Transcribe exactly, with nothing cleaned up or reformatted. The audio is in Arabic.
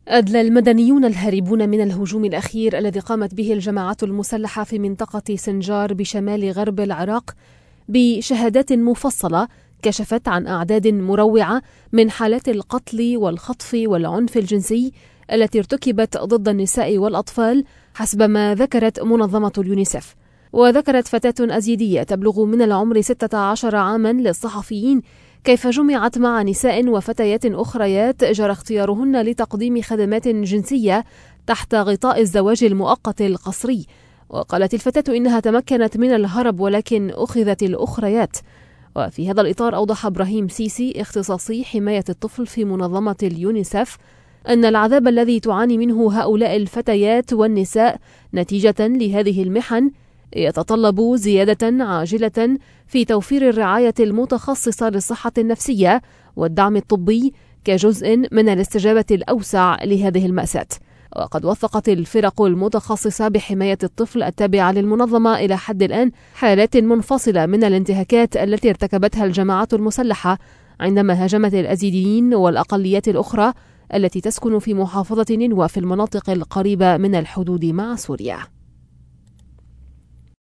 أدلى المدنيون الهاربون من الهجوم الأخير الذي قامت به الجماعات المسلحة في منطقة سنجار بشمال غرب العراق بشهادات مفصلة كشفت عن أعداد مروعة من حالات القتل والخطف والعنف الجنسي التي ارتكبت ضد النساء والأطفال حسب ما ذكرت منظمة اليونيسف. وذكرت فتاة أزيدية تبلغ من العمر ستة عشر عاما للصحفيين كيف جمعت مع نساء وفتيات أخريات جرى اختيارهن لتقديم خدمات جنسية تحت غطاء الزواج المؤقت القسري. وقالت الفتاة إنها تمكنت من الهرب ولكن أخذت الأخريات. وفي هذا الإطار أوضح إبراهيم سيسي اختصاصي حماية الطفل في منظمة اليونيسف أن العذاب الذي تعاني منه هؤلاء الفتيات والنساء نتيجة لهذه المحن يتطلب زيادة عاجلة في توفير الرعاية المتخصصة للصحة النفسية والدعم الطبي كجزء من الاستجابة الأوسع لهذه المأساة. وقد وثقت الفرق المتخصصة بحماية الطفل التابعة للمنظمة إلى حد الآن حالات منفصلة من الانتهاكات التي ارتكبتها الجماعات المسلحة عندما هاجمت الأزيديين والأقليات الأخرى التي تسكن في محافظة نينوى في المناطق القريبة من الحدود مع سوريا.